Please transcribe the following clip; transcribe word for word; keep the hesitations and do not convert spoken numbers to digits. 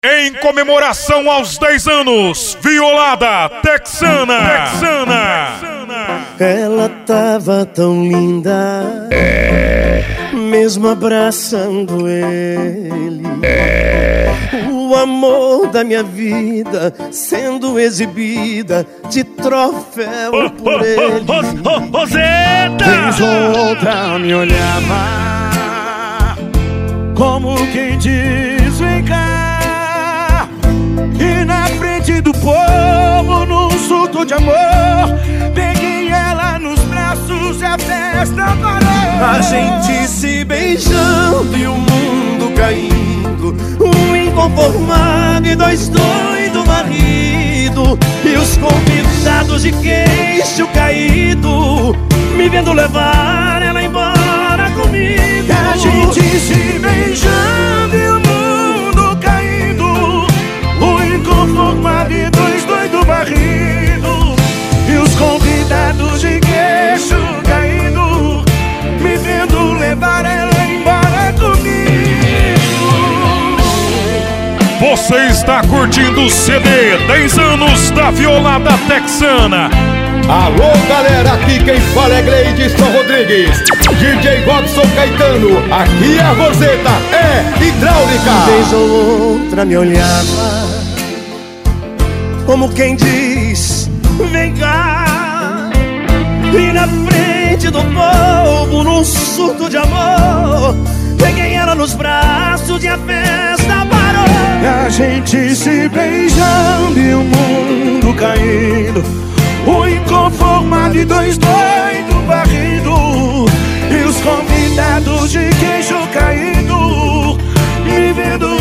Em comemoração aos dez anos, Violada Texana. Texana. Ela tava tão linda, é. mesmo abraçando ele. É. O amor da minha vida sendo exibida de troféu oh, por oh, ele. Oh, oh, oh, Roseta! Vez ou outra me olhava como quem diz: vem cá. E na frente do povo, num surto de amor, peguei ela nos braços e a festa parou. A gente se beijando e o mundo caindo, um inconformado e dois doidos marido. E os convidados de queixo caído, me vendo levar ela embora comigo. A gente se beijando e o mundo caindo, um inconformado e dois doidos marido. E os convidados de queixo caído, me vendo levar ela embora comigo. Você está curtindo o C D dez anos da Violada Texana. Alô galera, aqui quem fala é Gleidson Rodrigues, D J Robson Caetano, aqui é a Roseta, é hidráulica. Vez ou outra me olhava como quem diz: vem cá. E na frente do povo, num surto de amor, peguei ela nos braços e a festa parou. A gente se beijando e o mundo caindo, um inconformado e dois doidos varrido. E os convidados de queixo caído, me vendo